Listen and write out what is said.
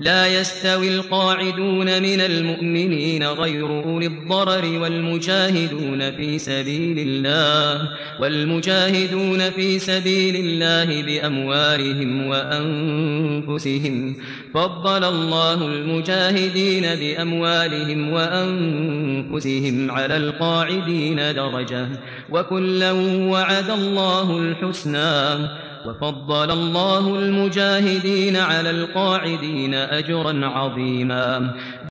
لا يستوي القاعدون من المؤمنين غير أولي الضرر والمجاهدون في سبيل الله بأموالهم وأنفسهم فضل الله المجاهدين بأموالهم وأنفسهم على القاعدين درجة وكلا وعد الله الحسنى وفضل الله المجاهدين على القاعدين أجرا عظيما